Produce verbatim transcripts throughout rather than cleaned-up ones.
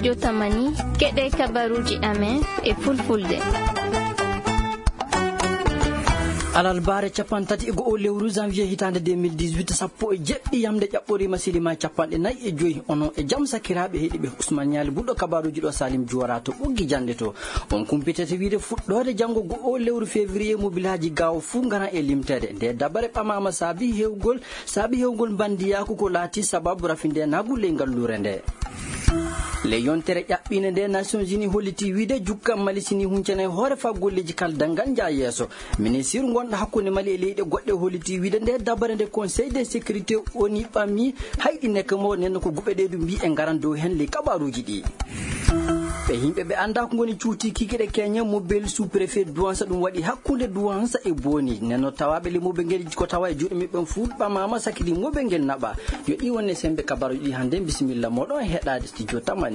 studio Tamani keɗe kabaruji amen e fulfulde. alalbare capantati e go'o lewru janvier hitande deux mille dix-huit sappo e jeɗɗi yamde ƴaɓɓori masilima capanɗe nayyi e joyi onon e jaam sakiraɓe heeɗiɓe Ousmane Niali ɓuɗɗo kabaruji ɗo Salim Diora to ɓoggi jande to on kumpitete wiide fuɗɗode janggo go'o lewru février mobilaji gawo fuu ngara e limtede nde dabare ɓamama saabi hewgol saabi hewgol bandiyaku ko laati sababu rafinde nagulle ngallure nde le yontere ƴaɓɓine nde Nations Unies holliti wiide jukkam Mali sini huncane hoore fa golleji kaldangal nja yeeso ministre gonɗo hakkunde Mali e leyɗe goɗɗe holliti wiide nde dabare nde conseil de sécurité oni ɓammi hayɗi nekke mo nenno ko guɓe ɗe ɗum mbi e ngaran dow hen le kabaruji ɗi ɓe yimɓe ɓe anda ko goni cuuti kikiɗe Kenya mobile sous préfet douance ɗum waɗi hakkunde douance e boni nenno tawaɓe le moɓe ngel ko tawa e juuɗe miɓɓen fuu ɓamama sakidi moɓe ngel naɓa yo ɗi wonne sembe kabaruji ɗi hande bisimilla moɗon e heɗade studio Tamani.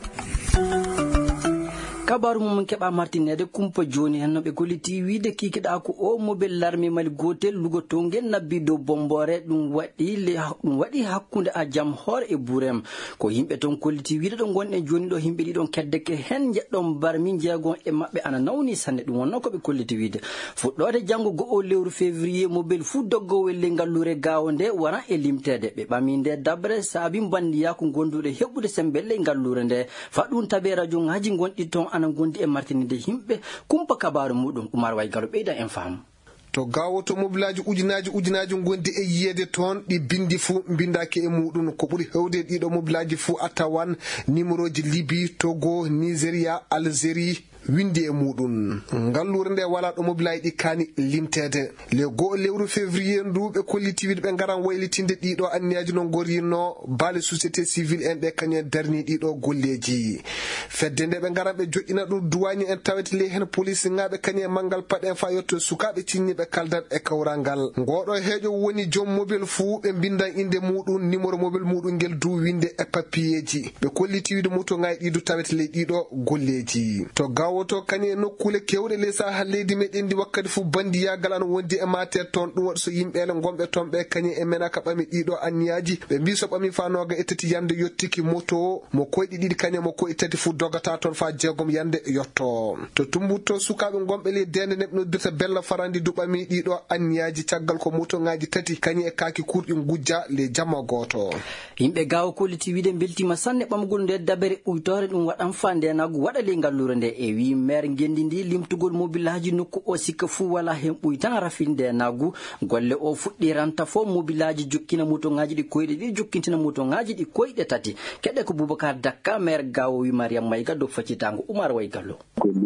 kabaru mum keɓa martinede kumpa joni hen no ɓe golliti wiide kikiɗa ko o mobile larmi Mali gotel lugoto ngel nabbi dow bombore ɗum waɗi le ɗum waɗi hakkunde a jam hoore e burem ko yimɓe ton kolliti wiide ɗo gonɗen joni ɗo yimɓe ɗiɗon keddeke hen jeɗɗon barmi jeegon e mabɓe ana nawni sanne ɗum wonno koɓe kolliti wiide fuɗɗode janggo go'o lewru février mobile fuu doggowo le ngallure gawo nde wona e limtede ɓe ɓami nde dabre saabi bandiyaku gonduɗe heɓɓude sembelle ngallure nde faɗum tabe radio ngaji gonɗi ton ana gondi e martinide himɓe kumpa kabaru muɗum Oumar Waygalo ɓeyda en faamu to gawo to mobilaji ujunaji ujunaji gondi e yiyede toon ɗi bindi fuu bindaki e muɗum ko ɓuuri hewde ɗiɗo mobilaji fuu a tawan numéro ji Libye Togo Nigeria Algérie windi e muɗum ngallure nde wala ɗo mobilaji ɗi kani limtede le go'o lewru février ndu ɓe kolliti wiide ɓe ngaran waylitinde ɗiɗo anniyaji no gorino baale société civile en ɓe kañum darni ɗiɗo golleji fedde nde ɓe ngaran ɓe joƴƴina ɗum duwañi en tawete ley hen police ngaɓe kañum manggal paɗen fa yetto sukaɓe cinni ɓe kaldat e kawrangal ngoɗo heeƴo woni joom mobile fuu ɓe bindan inde muɗum numéro mobile muɗum ngel du winde e papiyeji ɓe kolliti wiide moto ngaji ɗiɗo tawete ley ɗiɗo golleji to gaw woto kani e nokkule kewɗe ley saha leydi meɗen ndi wakkati fuu bandiyagal an wondi e mater toon ɗum waɗi so yimɓele gonɓe toon ɓe kañum e menaka ɓami ɗiɗo anniyaji ɓe mbi so ɓami fa noga e tati yande yettiki moto o mo koyɗi ɗiɗi kañum mo koye tati fuu dogata toon fa jeegom yande yetto to tumbutto sukaɓe gonɓe ley dende neɓe noddirta bella farandi duɓami ɗiɗo anniyaji caggal ko moto ngaji tati kañum e kaki kurɗi gujja le jamma goto yimɓe gawo kolliti wiide beltima sanne ɓamgol nde dabere ɓuytore ɗum waɗan fa ndenago waɗa le ngallure nde e wi maire gendi ndi limtugol mobilaji nokku o sikka fuu wala hen ɓuytan rafinde nagu golle o fuɗɗiranta fo mobilaji jokkina moto ngaji ɗi koyɗe ɗi jokkintina moto ngaji ɗi koyɗe tati keɗe ko Boubacar Dakka maire gawo wi Mariam Mayga dow faccitango Oumar Waygalo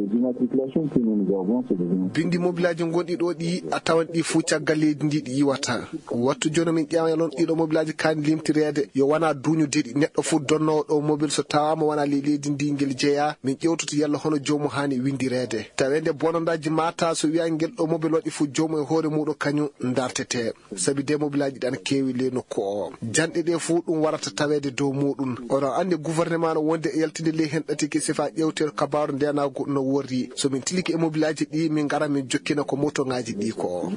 bindi mobilaji gonɗi ɗo ɗi a tawan ɗi fuu caggal leydi ndi ɗi yiwata wattu joni min ƴeewalon ɗiɗo mobilaji kani limtirede yo wona duñudeɗi neɗɗo fuu donnowo ɗo mobile so tawama wona le leydi ndi ngel jeeya min ƴewtoto yalla hono jomum hani windirede tawede bonondaji mata so wiya ngel ɗo mobile waɗi fuu jomum e hoore muɗum kañum dartete saabi de mobilaji ɗi ana kewi le nokku o janɗe ɗe fuu ɗum warata tawede dow muɗum oɗon andi gouvernement no wonde e yaltinde ley hen ɗati ke sifa ƴewtel kabaru ndenago no worri so min tiliki e mobilaji ɗi min gara min jokkina ko moto ngaji ɗi ko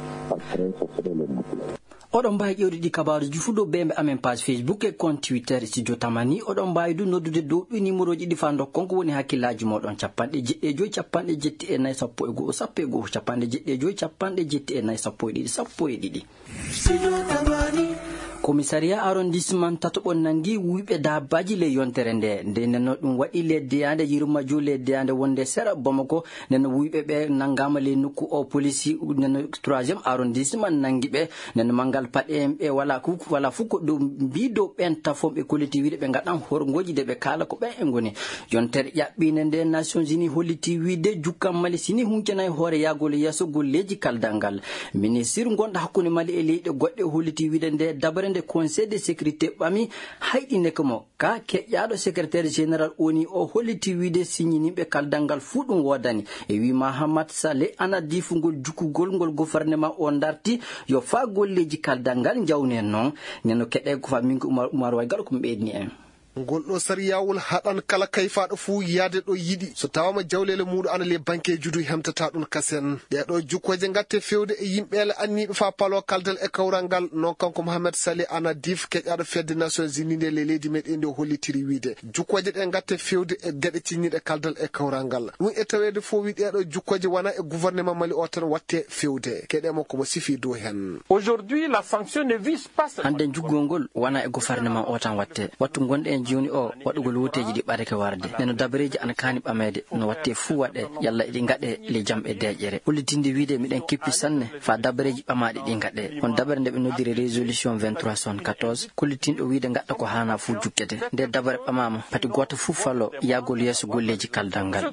oɗon mbawi ƴewde ɗi kabaruji fuu dow bembe amen page Facebook e compte Twitter studio Tamani oɗon mbawi du noddude dow ɗi numéro ji ɗi fa dokkon ko woni hakkillaji moɗon capanɗe jeɗɗi e joyi capanɗe jetti e nayyi sappo e goho sappo e goho capanɗe jeɗɗi e joyi capanɗe jetti e nayyi sappo e ɗiɗi sappo e ɗiɗi commissariat arrondissement tatoɓon nangi wuyɓe dabbaji le yontere nde nde nenno ɗum waɗi le deyande yirmajo le deyande wonde sera Bamako nenno wuyɓe ɓe nangama le nokku o police nenno troisiéme arrondissement nangi ɓe nenno mangal paɗe ɓe wala fu wala fu ko ɗum mbi dow ɓen tafomɓe kolliti wiide ɓe gaɗan horgoji de ɓe kala ko ɓen e goni yontere ƴaɓɓine nde Nations Unies holliti wiide jukkam Mali sini huncanayi hoore yagol yesso golleji kaldalngal ministre gonɗo hakkunde Mali e leyɗe goɗɗe holliti wiide nde dabre nde conseil de sécurité ɓami hayɗine ko mo ka keƴƴaɗo secrétaire général oni o holliti wiide signiniɓe kaldalngal fuu ɗum wodani e wi Mahamad Saleh ana difugol jukkugol ngol gouvernement o darti yo fa golleji kaldalngal jawnen noon neno keɗe ko fa min ko Oumar Waygalo ko ɓeydni en golɗo sariyawol haɗan kala kayfaɗo fuu yaade ɗo yiɗi so tawama jawlele muɗum ana le banque judu hemtata ɗum kasen ɗeɗo jukkoje gatte fewde e yimɓele anniɓe fa palo kaldal e kawral ngal non kanko Mohamed Saleh Anadif keƴaɗo fedde Nations Unies nde le leydi meɗen nde hollitiri wiide jukkoje ɗe gatte fewde e gueɗe cinniɗe kaldal e kawral ngal ɗum e tawede fo wi ɗeɗo jukkoje wona e gouvernement Mali o tan watte fewde keɗemo komo sifi dow hen. Aujourd'hui la sanction ne vise pas hande juggol ngol wona e gouvernement o tan watte wattu gonɗe en joni o waɗugol wuteji ɗi ɓareke warde neno dabareji ana kani ɓamede no watte fuu waɗe yalla eɗi gaɗe le jamɓe deƴƴere hollitinde wiide miɗen keppi sanne fa dabareji ɓamaɗi ɗi gaɗe on dabare nde ɓe noddiri résolution vingt-trois soixante-quatorze kollitinɗo wiide gaɗɗa ko hana fuu jukkete nde dabare ɓamama pati goto fuu fallo yagol yesso golleji kaldal ngal.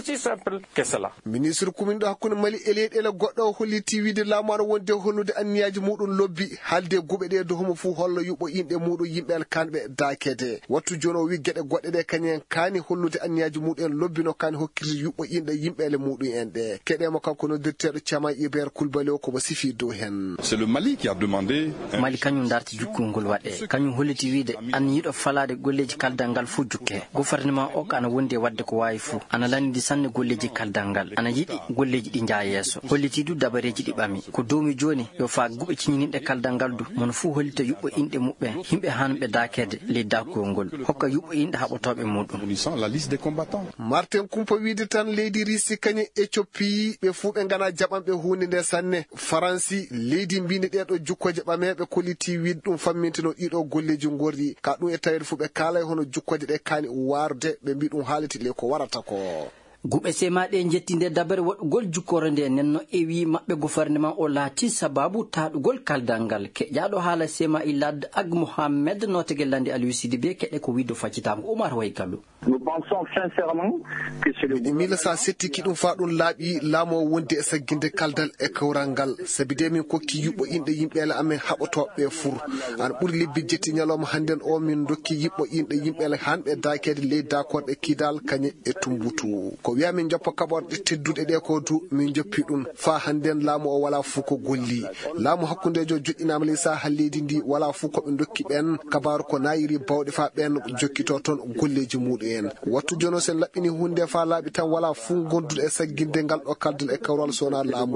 Ministre kuminɗo hakkude Mali e leyɗele goɗɗo o holliti wiide laamu aɗa wonde hollude anniyaji muɗum lobbi haalde guɓe ɗe do homo fuu hollo yuɓɓo inɗe muɗum yimɓe kanɓe dakede wattu joni o wi gueɗe goɗɗe ɗe kañen kaani hollude anniyaji muɗum en lobbi no kaani hokkirde yuɓɓo inɗe yimɓele muɗum en ɗe keɗemo kanko noddirteɗo Thiama Iber Coulibaly o komo sifi dow hen. C'est le Mali qui a demandé Mali kañum darti jukkol ngol waɗe kañum holliti wiide an yiɗo falade golleji kaldal ngal fuu jukke gouvernement o ana wondi wadde ko wawi fuu ana landidi sanne golleji kaldal ngal ana yiɗi golleji ɗi jaa yesso holliti du dabareji ɗi ɓami ko domi joni yo fa guɓe ciñininɗe kaldal ngal du mono fuu hollita yuɓɓo inɗe muɓɓe yimɓe hanɓe dakede ley dakol ngol hokka yuɓɓo inɗe haɓotoɓe muɗum. la liste des combattants. Martin Kumpa wiide tan leydi Russie kañe Éthiopie ɓe fuu ɓe gana jaɓanɓe hunde nde sanne Faransi leydi mbinde ɗeɗo jukkoje ɓameɓe kolliti wiide ɗum fammintino ɗiɗo golleji gorɗi ka ɗum e tawede fuu ɓe kala hono jukkoje ɗe kani warde ɓe mbi ɗum haaliti le ko warata ko. guɓe sema ɗe jetti nde dabare waɗugol jukkore nde nenno e wi maɓɓe gouvernement o laati sababu taɗugol kaldal ngal keƴaɗo haala sema i ladde ag Mohamed notege lande Aliou Sidibé keɗe ko widdo faccitama Oumar Way Gallo. Nous pensons sincèrement que c'est le mila sa settiki ɗum fa ɗum laaɓi laamo wonde e sagginde kaldal e kawral ngal sabi de min kokki yuɓɓo inɗe yimɓele amen haɓotoɓe fur an ɓuuri lebbi jetti ñalawma hannden o min dokki yiɓɓo inɗe yimɓele hanɓe dakede ley dakorɗe kidal kañe e tumbutu ko wiya min joppa kaɓorɗe tedduɗe ɗe ko du min joppi ɗum fa hannden laamu o wala fuu ko golli laamu hakkundejo joƴƴinama ley sa ha leydi ndi wala fuu koɓe dokki ɓen kabaru ko nayiri bawɗe fa ɓen jokkito toon golleji muɗum en wattu jono sen laɓɓini hunde fa laaɓi tan wala fuu gonduɗo e sagginde ngal ɗo kaldal e kawral sona laamu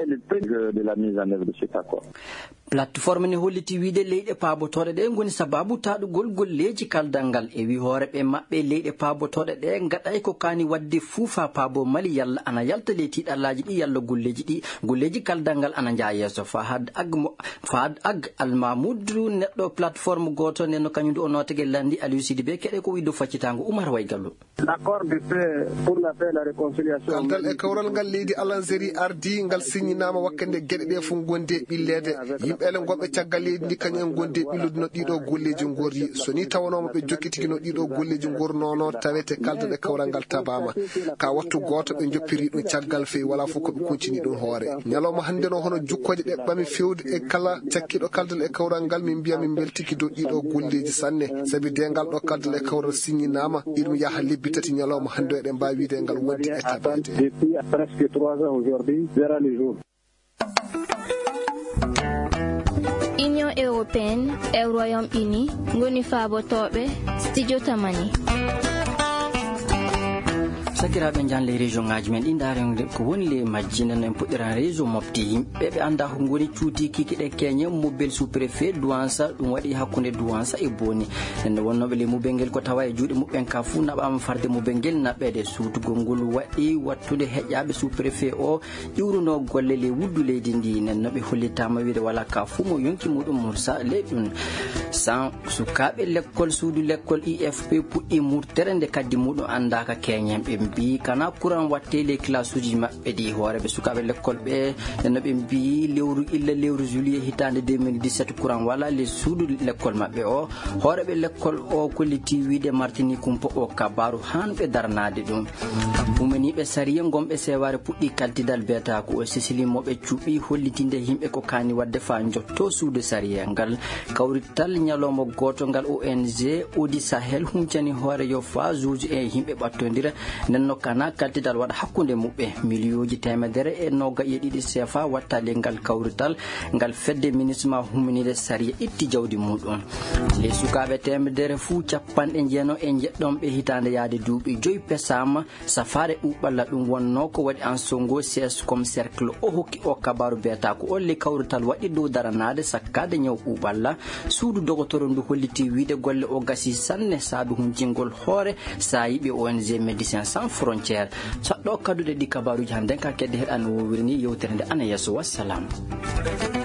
o. plateforme ne holliti wiide leyɗe paabotoɗe ɗe goni sababu taɗugol golleji kaldal ngal e wi hooreɓe maɓɓe leyɗe paabotoɗe ɗe gaɗay ko kani wadde fuufa paabo Mali yalla ana yalta ley tiɗallaji ɗi yalla golleji ɗi golleji kaldal ngal ana jaa yesso Fahad Ag Fahad Ag Almamoudou neɗɗo plateforme goto nenno kañum du o notege landi Aliou Sidibé keɗe ko widdo faccitango Oumar Way Gallo. l'accord de paix pour la paix et la réconciliation kaldal e kawral ngal leydi Algérie ardi ngal signinama wakkande gueɗe ɗe fu gonde ɓillede yimɓele gonɓe caggal leydi ndi kañum en gonde ɓillude no ɗiɗo golleji gorri so ni tawanoma ɓe jokkitigi no ɗiɗo golleji gornono tawete kaldal e kawral ngal tabama ka wattu goto ɓe joppiri ɗum caggal fewi wala fof koɓe kuncini ɗum hoore ñalawma hande no hono jukkoje ɗe ɓami fewde e kala cakkiɗo kaldal e kawral ngal min mbiya min beltiki dow ɗiɗo golleji sanne saabi de ngal ɗo kaldal e kawral signinama iɗum yaaha lebbi tati ñalawma hande eɗen mbawi wiide ngal wondi e tabade. depuis presque trois ans aujourd'hui verra le jour. Union européenne e Royaume-Uni ngoni faabotoɓe studio tamani. sakiraɓe janle région ngaji men ɗi darede ko woni le majji nden en puɗɗiran réseau mofti yimɓe ɓe anda ko goni cuuti kikiɗe keñe mobile sous préfet douansa ɗum waɗi hakkude douansa e boni nden wonnoɓe le mobile ngel ko tawa e juuɗe muɓɓen ka fuu naɓama farde mobile ngel naɓede suutugol ngol waɗi wattude heƴƴaɓe sous préfet o ƴiwruno golle le wuddu leydi ndi nenno ɓe hollitama wiide wala ka fuu mo yonki muɗum mursa ley ɗum sans sukaɓe l'école suudu l'école I F P puɗɗi murtere nde kaddi muɗum andaka keñen ɓe mbi kana courant watte les classes uji maɓɓe ɗi hooreɓe sukaɓe l'école ɓe nenno ɓe mbi lewru illa lewru juillet hitande deux mille dix-sept courant wala les suudu l'école maɓɓe o hooreɓe l'école o kolliti wiide Martini Kumpa o kabaru hanɓe darnade ɗum mumeniɓe sariya gomɓe seware puɗɗi kaltidal beta ko o sisilimoɓe cuuɓi hollitinde yimɓe ko kani wadde fa jotto suudu sariya ngal kawrital ñalawma goto ngal O N G Audi Sahel huncani hoore yo fa juuji e yimɓe ɓattodira nenno kana kaltidal wada hakkunde mubbe miliyooji temedere e noga e didi sefa watta lengal kawrital ngal fedde ministre huminide sariya itti jawdi mudum le sukabe temedere fu cappan e jeno e jeddom be hitande yaade duubi joyi pesama safare uballa dum wonno ko wadi an songo ses comme cercle o hokki o kabaru beta ko olli kawrital wadi do daranade sakkade nyaw uballa suudu dogotoro ndu holliti wiide golle o gasi sanne saabu hun jingol hoore sa yibe O N G Médecins Sans Frontières saddo kadude di kabaruji hande ka kedde hedan wo wirni yewtere ande ana yeso wassalam.